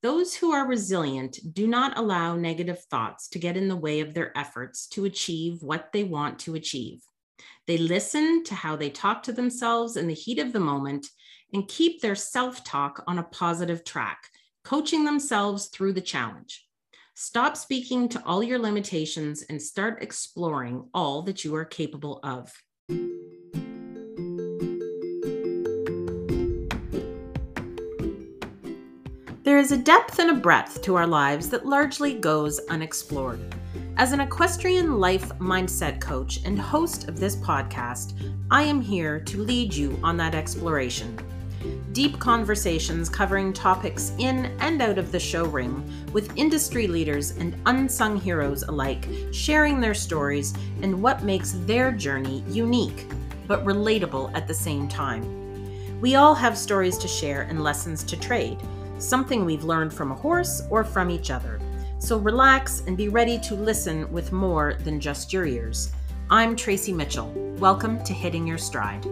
Those who are resilient do not allow negative thoughts to get in the way of their efforts to achieve what they want to achieve. They listen to how they talk to themselves in the heat of the moment and keep their self-talk on a positive track, coaching themselves through the challenge. Stop speaking to all your limitations and start exploring all that you are capable of. There is a depth and a breadth to our lives that largely goes unexplored. As an equestrian life mindset coach and host of this podcast, I am here to lead you on that exploration. Deep conversations covering topics in and out of the show ring with industry leaders and unsung heroes alike, sharing their stories and what makes their journey unique, but relatable at the same time. We all have stories to share and lessons to trade, something we've learned from a horse or from each other. So relax and be ready to listen with more than just your ears. I'm Tracy Mitchell. Welcome to Hitting Your Stride.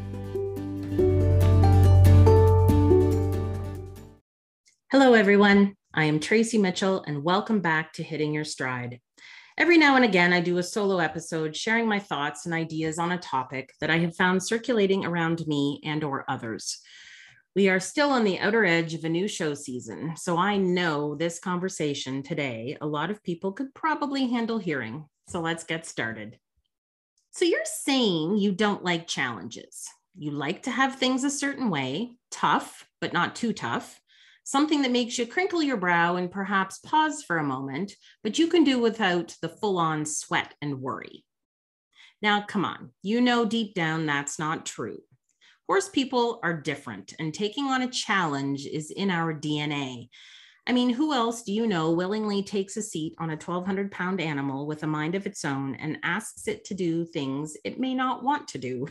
Hello, everyone. I am Tracy Mitchell, and welcome back to Hitting Your Stride. Every now and again, I do a solo episode sharing my thoughts and ideas on a topic that I have found circulating around me and or others. We are still on the outer edge of a new show season, so I know this conversation today, a lot of people could probably handle hearing. So let's get started. So you're saying you don't like challenges. You like to have things a certain way, tough, but not too tough, something that makes you crinkle your brow and perhaps pause for a moment, but you can do without the full-on sweat and worry. Now, come on, you know deep down that's not true. Horse people are different, and taking on a challenge is in our DNA. I mean, who else do you know willingly takes a seat on a 1,200-pound animal with a mind of its own and asks it to do things it may not want to do?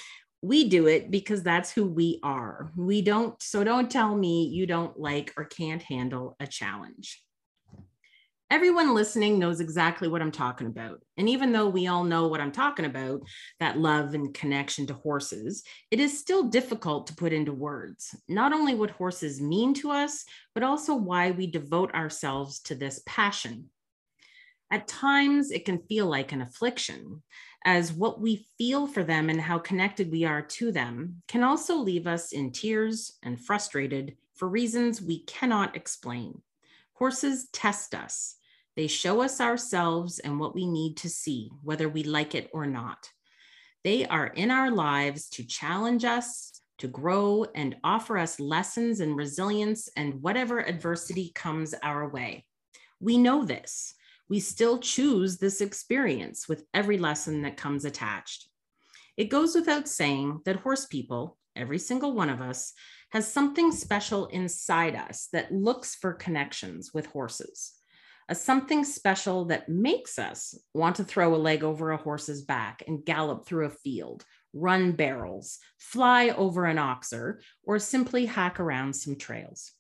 We do it because that's who we are. So don't tell me you don't like or can't handle a challenge. Everyone listening knows exactly what I'm talking about. And even though we all know what I'm talking about, that love and connection to horses, it is still difficult to put into words, not only what horses mean to us, but also why we devote ourselves to this passion. At times, it can feel like an affliction, as what we feel for them and how connected we are to them can also leave us in tears and frustrated for reasons we cannot explain. Horses test us. They show us ourselves and what we need to see, whether we like it or not. They are in our lives to challenge us, to grow, and offer us lessons and resilience and whatever adversity comes our way. We know this. We still choose this experience with every lesson that comes attached. It goes without saying that horse people, every single one of us, has something special inside us that looks for connections with horses. Something special that makes us want to throw a leg over a horse's back and gallop through a field, run barrels, fly over an oxer, or simply hack around some trails.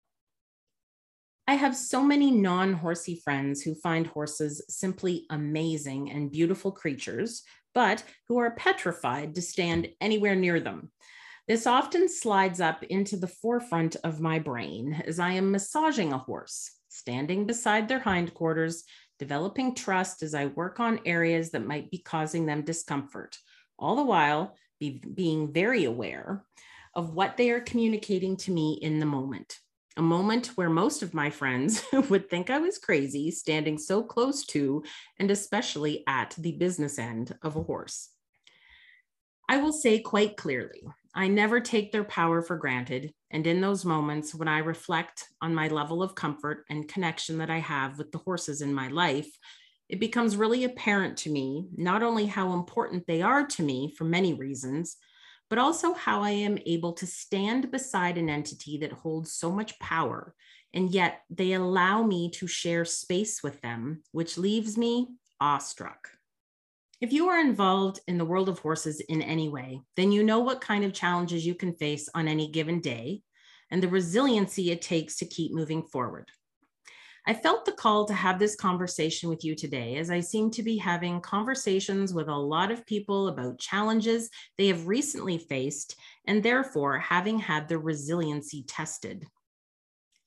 I have so many non-horsey friends who find horses simply amazing and beautiful creatures, but who are petrified to stand anywhere near them. This often slides up into the forefront of my brain as I am massaging a horse, standing beside their hindquarters, developing trust as I work on areas that might be causing them discomfort, all the while being very aware of what they are communicating to me in the moment. A moment where most of my friends would think I was crazy standing so close to, and especially at the business end of a horse. I will say quite clearly, I never take their power for granted. And in those moments when I reflect on my level of comfort and connection that I have with the horses in my life, it becomes really apparent to me, not only how important they are to me for many reasons, but also how I am able to stand beside an entity that holds so much power, and yet they allow me to share space with them, which leaves me awestruck. If you are involved in the world of horses in any way, then you know what kind of challenges you can face on any given day and the resiliency it takes to keep moving forward. I felt the call to have this conversation with you today, as I seem to be having conversations with a lot of people about challenges they have recently faced and therefore having had their resiliency tested.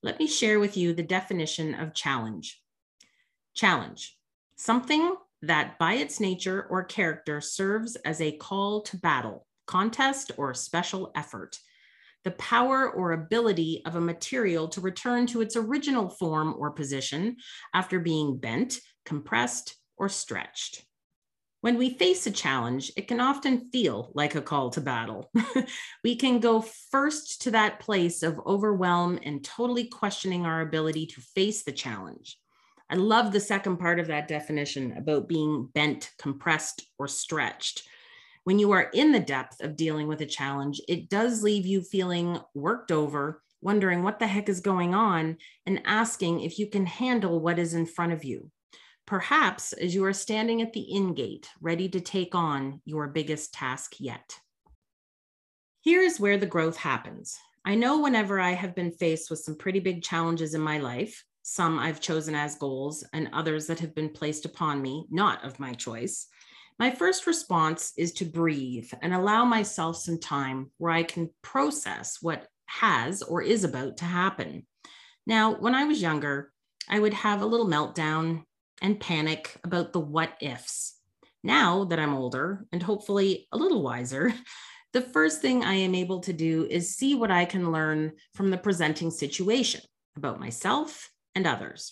let me share with you the definition of challenge. Challenge, something that by its nature or character serves as a call to battle, contest, or special effort. The power or ability of a material to return to its original form or position after being bent, compressed, or stretched. When we face a challenge, it can often feel like a call to battle. We can go first to that place of overwhelm and totally questioning our ability to face the challenge. I love the second part of that definition about being bent, compressed, or stretched. When you are in the depth of dealing with a challenge, it does leave you feeling worked over, wondering what the heck is going on, and asking if you can handle what is in front of you. Perhaps as you are standing at the in gate, ready to take on your biggest task yet. Here is where the growth happens. I know whenever I have been faced with some pretty big challenges in my life, some I've chosen as goals and others that have been placed upon me, not of my choice, my first response is to breathe and allow myself some time where I can process what has or is about to happen. Now, when I was younger, I would have a little meltdown and panic about the what ifs. Now that I'm older and hopefully a little wiser, the first thing I am able to do is see what I can learn from the presenting situation about myself and others.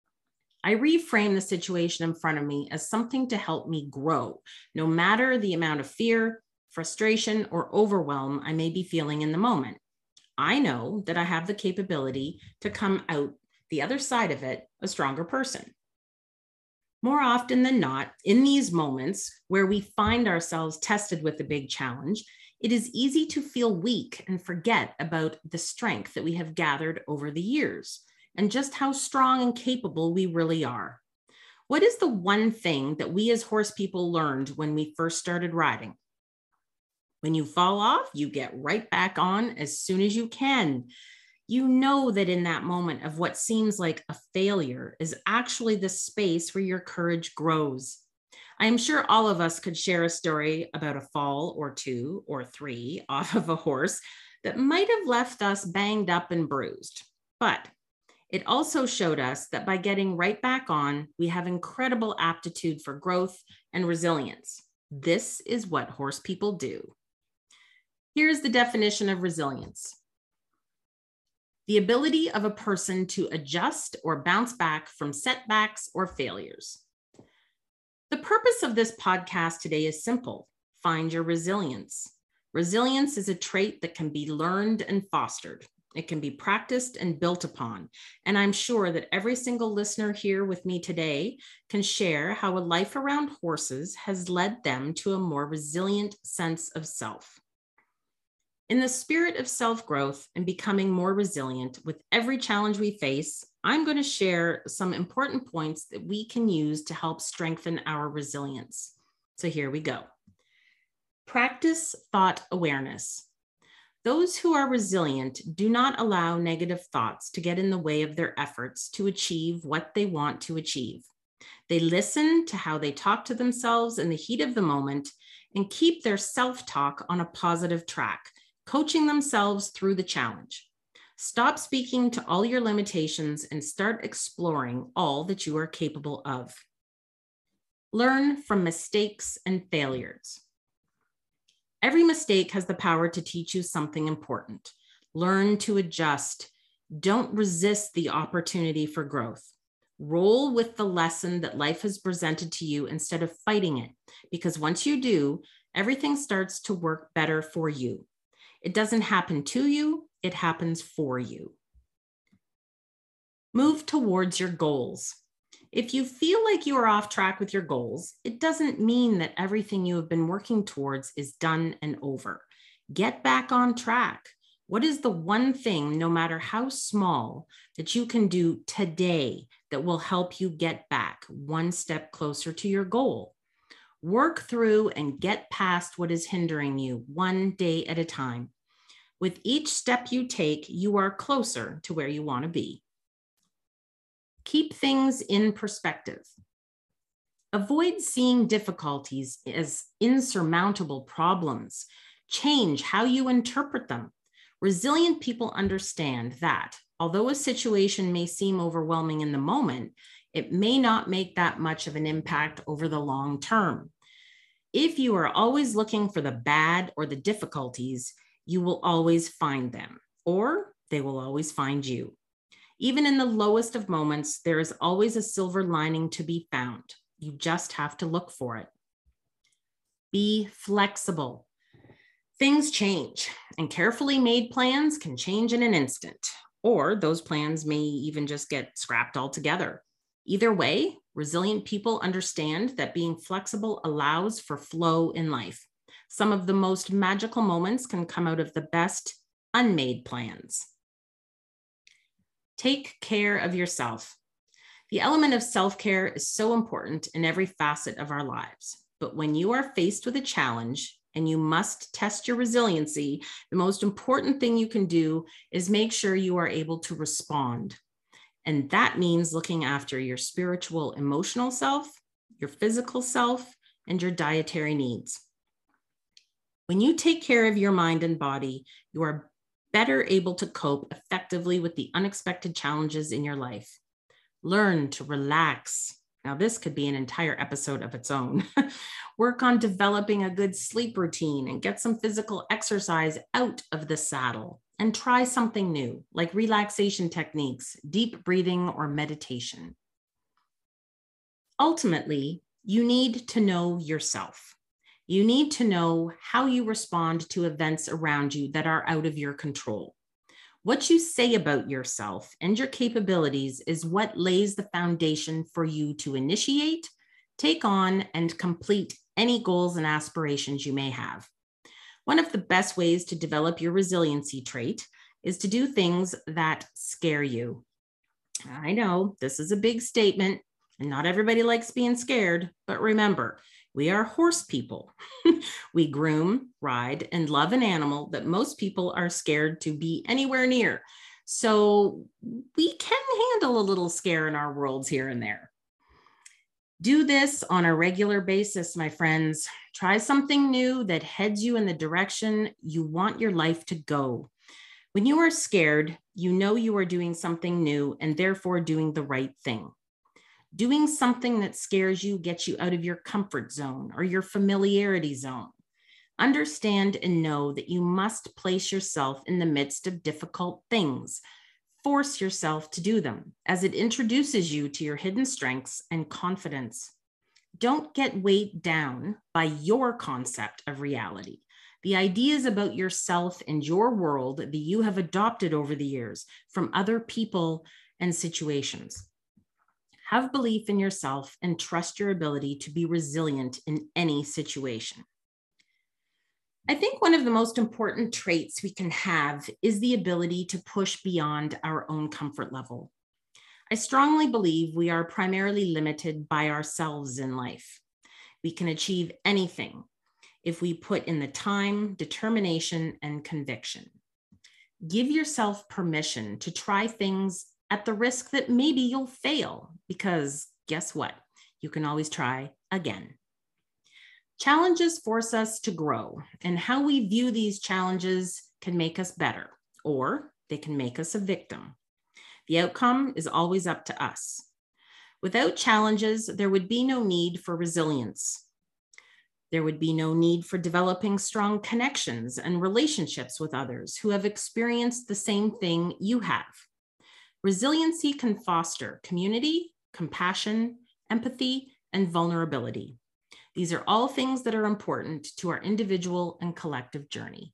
I reframe the situation in front of me as something to help me grow, no matter the amount of fear, frustration, or overwhelm I may be feeling in the moment. I know that I have the capability to come out the other side of it a stronger person. More often than not, in these moments where we find ourselves tested with a big challenge, it is easy to feel weak and forget about the strength that we have gathered over the years and just how strong and capable we really are. What is the one thing that we as horse people learned when we first started riding? When you fall off, you get right back on as soon as you can. You know that in that moment of what seems like a failure is actually the space where your courage grows. I am sure all of us could share a story about a fall or two or three off of a horse that might have left us banged up and bruised. But it also showed us that by getting right back on, we have incredible aptitude for growth and resilience. This is what horse people do. Here's the definition of resilience. The ability of a person to adjust or bounce back from setbacks or failures. The purpose of this podcast today is simple. Find your resilience. Resilience is a trait that can be learned and fostered. It can be practiced and built upon. And I'm sure that every single listener here with me today can share how a life around horses has led them to a more resilient sense of self. In the spirit of self-growth and becoming more resilient with every challenge we face, I'm going to share some important points that we can use to help strengthen our resilience. So here we go. Practice thought awareness. Those who are resilient do not allow negative thoughts to get in the way of their efforts to achieve what they want to achieve. They listen to how they talk to themselves in the heat of the moment and keep their self-talk on a positive track, coaching themselves through the challenge. Stop speaking to all your limitations and start exploring all that you are capable of. Learn from mistakes and failures. Every mistake has the power to teach you something important. Learn to adjust. Don't resist the opportunity for growth. Roll with the lesson that life has presented to you instead of fighting it, because once you do, everything starts to work better for you. It doesn't happen to you, it happens for you. Move towards your goals. If you feel like you are off track with your goals, it doesn't mean that everything you have been working towards is done and over. Get back on track. What is the one thing, no matter how small, that you can do today that will help you get back one step closer to your goal? Work through and get past what is hindering you one day at a time. With each step you take, you are closer to where you want to be. Keep things in perspective. Avoid seeing difficulties as insurmountable problems. Change how you interpret them. Resilient people understand that although a situation may seem overwhelming in the moment, it may not make that much of an impact over the long term. If you are always looking for the bad or the difficulties, you will always find them, or they will always find you. Even in the lowest of moments, there is always a silver lining to be found. You just have to look for it. Be flexible. Things change, and carefully made plans can change in an instant, or those plans may even just get scrapped altogether. Either way, resilient people understand that being flexible allows for flow in life. Some of the most magical moments can come out of the best unmade plans. Take care of yourself. The element of self-care is so important in every facet of our lives. But when you are faced with a challenge and you must test your resiliency, the most important thing you can do is make sure you are able to respond. And that means looking after your spiritual, emotional self, your physical self, and your dietary needs. When you take care of your mind and body, you are better able to cope effectively with the unexpected challenges in your life. Learn to relax. Now, this could be an entire episode of its own. Work on developing a good sleep routine and get some physical exercise out of the saddle. And try something new, like relaxation techniques, deep breathing, or meditation. Ultimately, you need to know yourself. You need to know how you respond to events around you that are out of your control. What you say about yourself and your capabilities is what lays the foundation for you to initiate, take on, and complete any goals and aspirations you may have. One of the best ways to develop your resiliency trait is to do things that scare you. I know this is a big statement, and not everybody likes being scared, but remember, we are horse people. We groom, ride, and love an animal that most people are scared to be anywhere near. So we can handle a little scare in our worlds here and there. Do this on a regular basis, my friends. Try something new that heads you in the direction you want your life to go. When you are scared, you know you are doing something new and therefore doing the right thing. Doing something that scares you gets you out of your comfort zone or your familiarity zone. Understand and know that you must place yourself in the midst of difficult things. Force yourself to do them, as it introduces you to your hidden strengths and confidence. Don't get weighed down by your concept of reality, the ideas about yourself and your world that you have adopted over the years from other people and situations. Have belief in yourself and trust your ability to be resilient in any situation. I think one of the most important traits we can have is the ability to push beyond our own comfort level. I strongly believe we are primarily limited by ourselves in life. We can achieve anything if we put in the time, determination, and conviction. Give yourself permission to try things at the risk that maybe you'll fail, because guess what? You can always try again. Challenges force us to grow, and how we view these challenges can make us better, or they can make us a victim. The outcome is always up to us. Without challenges, there would be no need for resilience. There would be no need for developing strong connections and relationships with others who have experienced the same thing you have. Resiliency can foster community, compassion, empathy, and vulnerability. These are all things that are important to our individual and collective journey.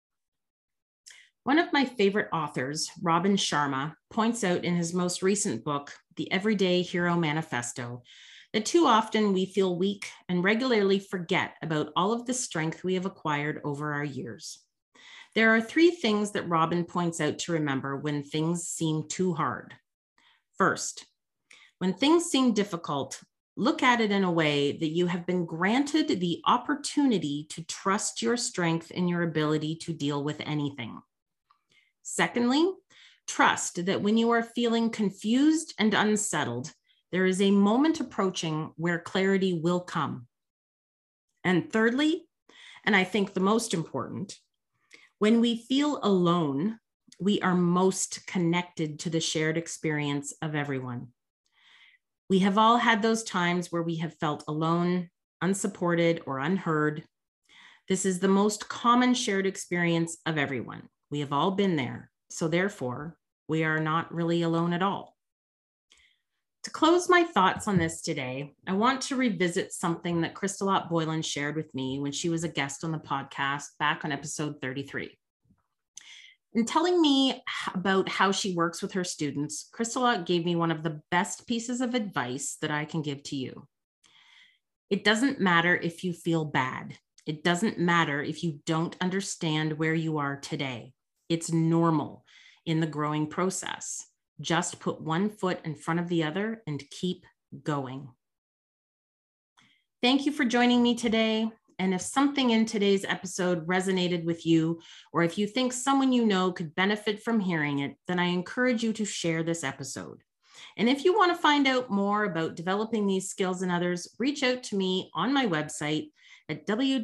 One of my favorite authors, Robin Sharma, points out in his most recent book, The Everyday Hero Manifesto, that too often we feel weak and regularly forget about all of the strength we have acquired over our years. There are 3 things that Robin points out to remember when things seem too hard. First, when things seem difficult, look at it in a way that you have been granted the opportunity to trust your strength and your ability to deal with anything. Secondly, trust that when you are feeling confused and unsettled, there is a moment approaching where clarity will come. And thirdly, and I think the most important, when we feel alone, we are most connected to the shared experience of everyone. We have all had those times where we have felt alone, unsupported, or unheard. This is the most common shared experience of everyone. We have all been there, so therefore, we are not really alone at all. To close my thoughts on this today, I want to revisit something that Christelot Boylan shared with me when she was a guest on the podcast back on episode 33. In telling me about how she works with her students, Christelot gave me one of the best pieces of advice that I can give to you. It doesn't matter if you feel bad. It doesn't matter if you don't understand where you are today. It's normal in the growing process. Just put one foot in front of the other and keep going. Thank you for joining me today. And if something in today's episode resonated with you, or if you think someone you know could benefit from hearing it, then I encourage you to share this episode. And if you want to find out more about developing these skills in others, reach out to me on my website at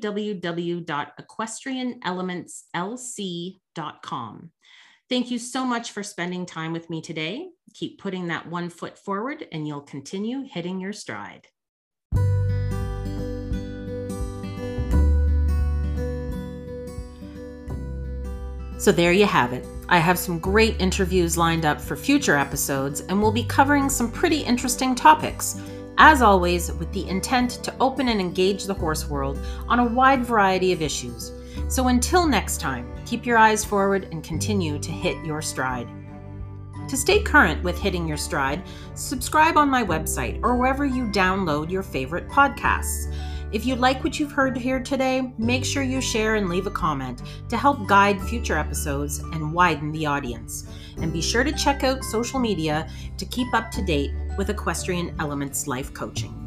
www.equestrianelementslc.com. Thank you so much for spending time with me today. Keep putting that one foot forward and you'll continue hitting your stride. So there you have it. I have some great interviews lined up for future episodes, and we'll be covering some pretty interesting topics, as always with the intent to open and engage the horse world on a wide variety of issues. So until next time, keep your eyes forward and continue to hit your stride. To stay current with Hitting Your Stride, subscribe on my website or wherever you download your favorite podcasts. If you like what you've heard here today, make sure you share and leave a comment to help guide future episodes and widen the audience. And be sure to check out social media to keep up to date with Equestrian Elements Life Coaching.